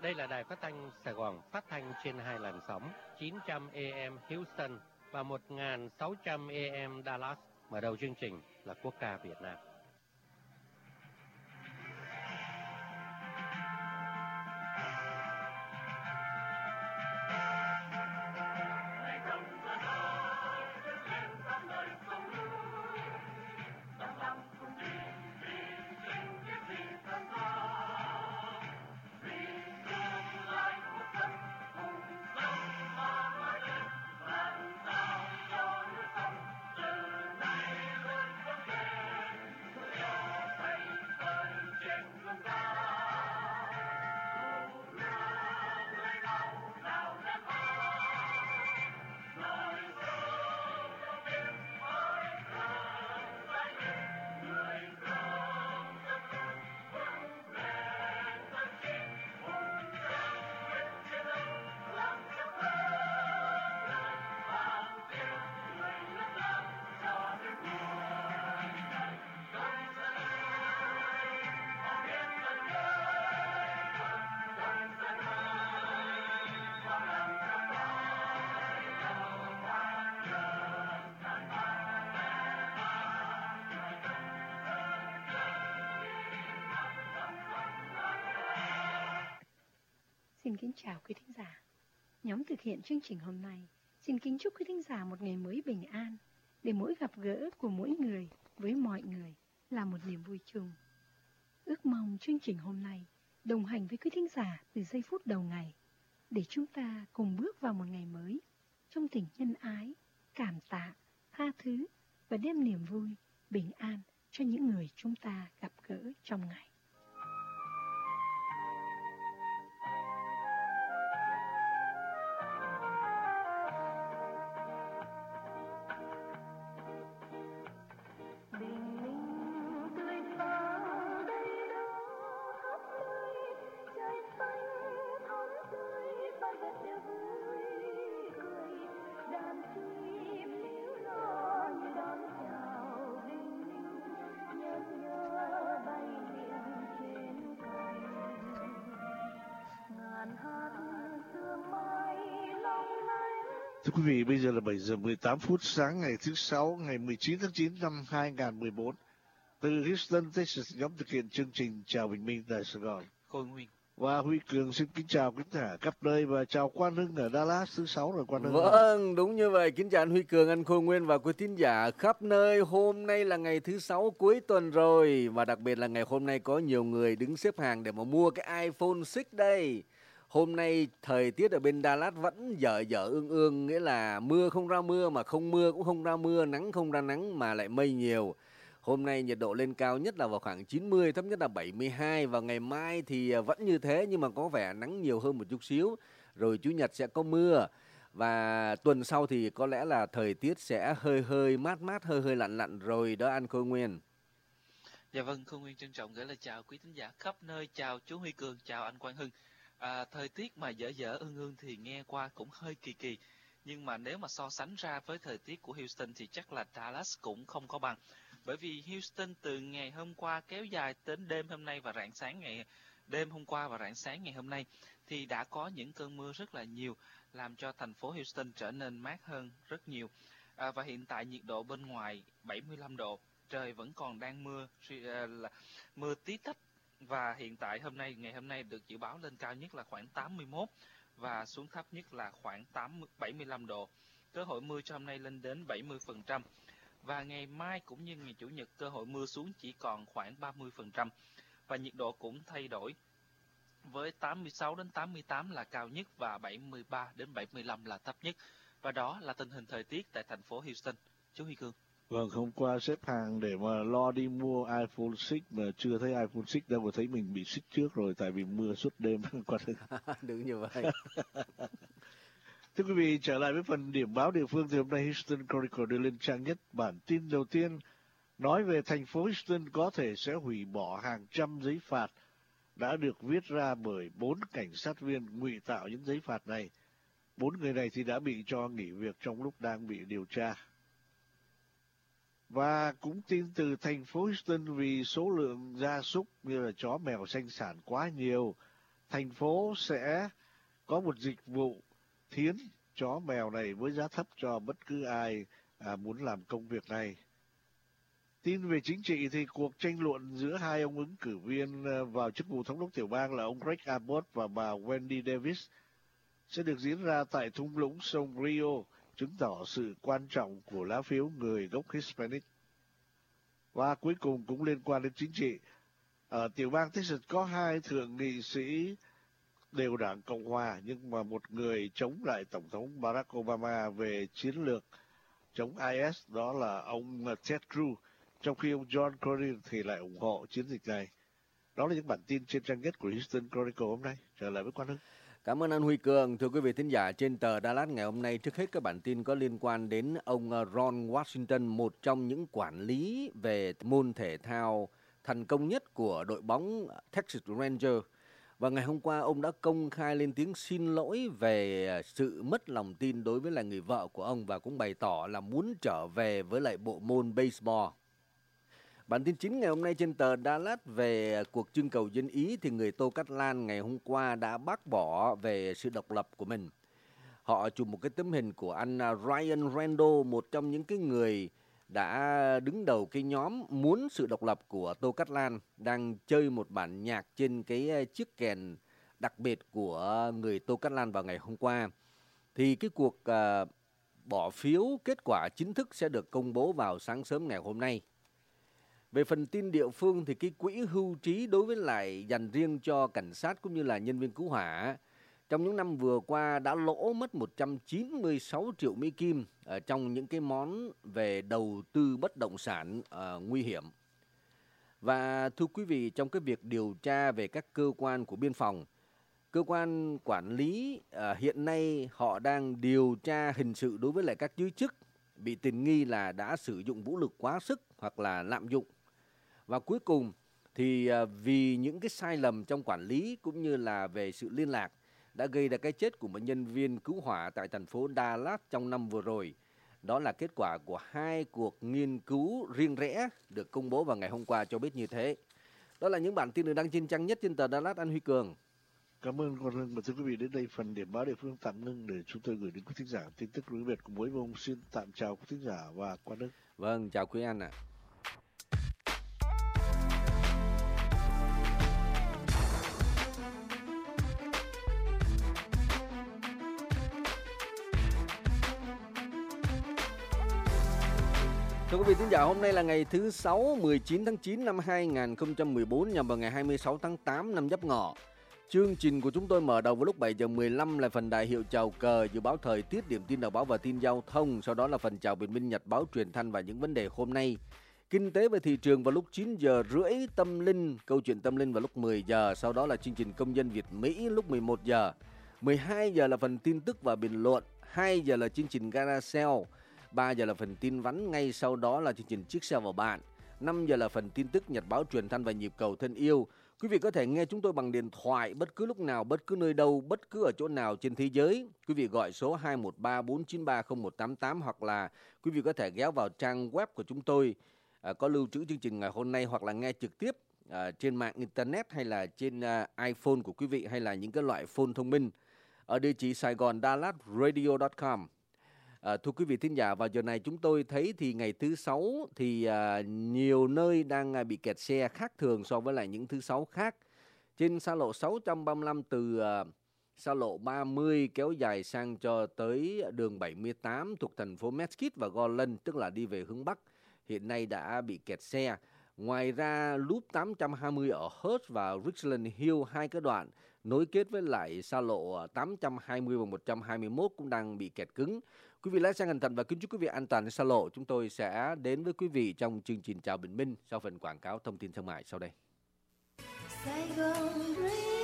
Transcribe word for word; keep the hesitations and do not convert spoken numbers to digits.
Đây là đài phát thanh Sài Gòn, phát thanh trên hai làn sóng chín trăm A M Houston và một nghìn sáu trăm A M Dallas. Mở đầu chương trình là quốc ca Việt Nam. Xin kính chào quý thính giả. Nhóm thực hiện chương trình hôm nay xin kính chúc quý thính giả một ngày mới bình an, để mỗi gặp gỡ của mỗi người với mọi người là một niềm vui chung. Ước mong chương trình hôm nay đồng hành với quý thính giả từ giây phút đầu ngày, để chúng ta cùng bước vào một ngày mới trong tình nhân ái, cảm tạ, tha thứ và đem niềm vui, bình an cho những người chúng ta gặp gỡ trong ngày. Thưa quý vị, bây giờ là bảy giờ mười tám phút sáng ngày thứ Sáu, ngày mười chín tháng chín năm hai nghìn không trăm mười bốn. Từ Houston, Texas, nhóm thực hiện chương trình Chào Bình Minh tại Sài Gòn. Khôi Nguyên và Huy Cường xin kính chào quý khán giả khắp nơi và chào Quang Hưng ở Dallas. Thứ Sáu rồi Quang Hưng. Vâng, đúng như vậy. Kính chào anh Huy Cường, anh Khôi Nguyên và quý thính giả khắp nơi. Hôm nay là ngày thứ Sáu cuối tuần rồi, và đặc biệt là ngày hôm nay có nhiều người đứng xếp hàng để mà mua cái iPhone sáu đây. Hôm nay thời tiết ở bên Dallas vẫn dở dở ương ương, nghĩa là mưa không ra mưa mà không mưa cũng không ra mưa, nắng không ra nắng mà lại mây nhiều. Hôm nay nhiệt độ lên cao nhất là vào khoảng chín mươi, thấp nhất là bảy mươi hai, và ngày mai thì vẫn như thế nhưng mà có vẻ nắng nhiều hơn một chút xíu. Rồi Chủ nhật sẽ có mưa, và tuần sau thì có lẽ là thời tiết sẽ hơi hơi mát mát, hơi hơi lạnh lạnh rồi đó anh Khôi Nguyên. Dạ vâng, Khôi Nguyên trân trọng gửi lời chào quý thính giả khắp nơi, chào chú Huy Cường, chào anh Quang Hưng. À, thời tiết mà dở dở ương ương thì nghe qua cũng hơi kỳ kỳ, nhưng mà nếu mà so sánh ra với thời tiết của Houston thì chắc là Dallas cũng không có bằng. Bởi vì Houston từ ngày hôm qua kéo dài đến đêm hôm nay và rạng sáng ngày đêm hôm qua và rạng sáng ngày hôm nay thì đã có những cơn mưa rất là nhiều, làm cho thành phố Houston trở nên mát hơn rất nhiều. À, và hiện tại nhiệt độ bên ngoài bảy mươi lăm độ, trời vẫn còn đang mưa, là mưa tí tách. Và hiện tại hôm nay, ngày hôm nay được dự báo lên cao nhất là khoảng tám mươi mốt và xuống thấp nhất là khoảng bảy mươi lăm độ. Cơ hội mưa cho hôm nay lên đến bảy mươi phần trăm. Và ngày mai cũng như ngày Chủ nhật cơ hội mưa xuống chỉ còn khoảng ba mươi phần trăm. Và nhiệt độ cũng thay đổi, với tám mươi sáu đến tám mươi tám là cao nhất và bảy mươi ba đến bảy mươi lăm là thấp nhất. Và đó là tình hình thời tiết tại thành phố Houston. Chú Huy Cường. Vâng, hôm qua xếp hàng để mà lo đi mua iPhone sáu mà chưa thấy iPhone sáu đâu, mà thấy mình bị xích trước rồi tại vì mưa suốt đêm. Đúng như vậy. Thưa quý vị, trở lại với phần điểm báo địa phương thì hôm nay Houston Chronicle đưa lên trang nhất bản tin đầu tiên nói về thành phố Houston có thể sẽ hủy bỏ hàng trăm giấy phạt đã được viết ra bởi bốn cảnh sát viên ngụy tạo những giấy phạt này. Bốn người này thì đã bị cho nghỉ việc trong lúc đang bị điều tra. Và cũng tin từ thành phố Houston vì số lượng gia súc như là chó mèo sinh sản quá nhiều, thành phố sẽ có một dịch vụ thiến chó mèo này với giá thấp cho bất cứ ai à, muốn làm công việc này. Tin về chính trị thì cuộc tranh luận giữa hai ông ứng cử viên vào chức vụ thống đốc tiểu bang là ông Greg Abbott và bà Wendy Davis sẽ được diễn ra tại thung lũng sông Rio, chứng tỏ sự quan trọng của lá phiếu người gốc Hispanic. Và cuối cùng cũng liên quan đến chính trị, ở tiểu bang Texas có hai thượng nghị sĩ đều đảng Cộng hòa, nhưng mà một người chống lại Tổng thống Barack Obama về chiến lược chống I S, đó là ông Ted Cruz, trong khi ông John Cornyn thì lại ủng hộ chiến dịch này. Đó là những bản tin trên trang nhất của Houston Chronicle hôm nay. Trở lại với Quang Hưng. Cảm ơn anh Huy Cường. Thưa quý vị thính giả, trên tờ Dallas ngày hôm nay, trước hết các bản tin có liên quan đến ông Ron Washington, một trong những quản lý về môn thể thao thành công nhất của đội bóng Texas Rangers. Và ngày hôm qua, ông đã công khai lên tiếng xin lỗi về sự mất lòng tin đối với lại người vợ của ông và cũng bày tỏ là muốn trở về với lại bộ môn baseball. Bản tin chính ngày hôm nay trên tờ Dallas về cuộc trưng cầu dân Ý thì người Tô Cát Lan ngày hôm qua đã bác bỏ về sự độc lập của mình. Họ chụp một cái tấm hình của anh Ryan Randall, một trong những cái người đã đứng đầu cái nhóm muốn sự độc lập của Tô Cát Lan, đang chơi một bản nhạc trên cái chiếc kèn đặc biệt của người Tô Cát Lan vào ngày hôm qua. Thì cái cuộc uh, bỏ phiếu kết quả chính thức sẽ được công bố vào sáng sớm ngày hôm nay. Về phần tin địa phương thì cái quỹ hưu trí đối với lại dành riêng cho cảnh sát cũng như là nhân viên cứu hỏa trong những năm vừa qua đã lỗ mất một trăm chín mươi sáu triệu Mỹ Kim ở trong những cái món về đầu tư bất động sản uh, nguy hiểm. Và thưa quý vị, trong cái việc điều tra về các cơ quan của biên phòng, cơ quan quản lý uh, hiện nay họ đang điều tra hình sự đối với lại các giới chức bị tình nghi là đã sử dụng vũ lực quá sức hoặc là lạm dụng. Và cuối cùng thì uh, vì những cái sai lầm trong quản lý cũng như là về sự liên lạc đã gây ra cái chết của một nhân viên cứu hỏa tại thành phố Dallas trong năm vừa rồi. Đó là kết quả của hai cuộc nghiên cứu riêng rẽ được công bố vào ngày hôm qua cho biết như thế. Đó là những bản tin được đăng trên trang nhất trên tờ Dallas, anh Huy Cường. Cảm ơn Quang Hưng. Và thưa quý vị, đến đây phần điểm báo địa phương tạm ngưng để chúng tôi gửi đến quý thính giả tin tức tiếng Việt của mỗi vùng. Xin tạm chào quý thính giả và Quang Hưng. Vâng, chào quý anh ạ. À. Thưa quý vị thính giả, hôm nay là ngày thứ Sáu, mười chín tháng chín năm hai nghìn không trăm mười bốn, nhằm vào ngày hai mươi sáu tháng tám năm Giáp Ngọ. Chương trình của chúng tôi mở đầu vào lúc bảy giờ mười lăm là phần đại hiệu chào cờ, dự báo thời tiết, điểm tin đầu báo và tin giao thông. Sau đó là phần chào bình minh, nhật báo, truyền thanh và những vấn đề hôm nay. Kinh tế và thị trường vào lúc chín giờ rưỡi, tâm linh, câu chuyện tâm linh vào lúc mười giờ. Sau đó là chương trình công dân Việt Mỹ lúc mười một giờ. mười hai giờ là phần tin tức và bình luận. hai giờ là chương trình Gara Sale. ba giờ là phần tin vắn, ngay sau đó là chương trình Chiếc xe vào bạn. năm giờ là phần tin tức, nhật báo, truyền thanh và nhịp cầu thân yêu. Quý vị có thể nghe chúng tôi bằng điện thoại bất cứ lúc nào, bất cứ nơi đâu, bất cứ ở chỗ nào trên thế giới. Quý vị gọi số hai một ba bốn chín ba không một tám tám hoặc là quý vị có thể ghé vào trang web của chúng tôi à, có lưu trữ chương trình ngày hôm nay, hoặc là nghe trực tiếp à, trên mạng internet hay là trên à, iPhone của quý vị hay là những cái loại phone thông minh ở địa chỉ Sài Gòn Dallas Radio chấm com. À, thưa quý vị thính giả, vào giờ này chúng tôi thấy thì ngày thứ Sáu thì à, nhiều nơi đang à, bị kẹt xe khác thường so với lại những thứ Sáu khác. Trên xa lộ sáu trăm ba mươi lăm từ à, xa lộ ba mươi kéo dài sang cho tới đường bảy mươi tám thuộc thành phố Mesquite và Garland, tức là đi về hướng Bắc, hiện nay đã bị kẹt xe. Ngoài ra, loop tám trăm hai mươi ở Hurst và Richland Hill, hai cái đoạn nối kết với lại xa lộ tám trăm hai mươi và một trăm hai mươi mốt cũng đang bị kẹt cứng. Quý vị lái xe cẩn thận và kính chúc quý vị an toàn trên xa lộ. Chúng tôi sẽ đến với quý vị trong chương trình Chào Bình Minh sau phần quảng cáo thông tin thương mại sau đây.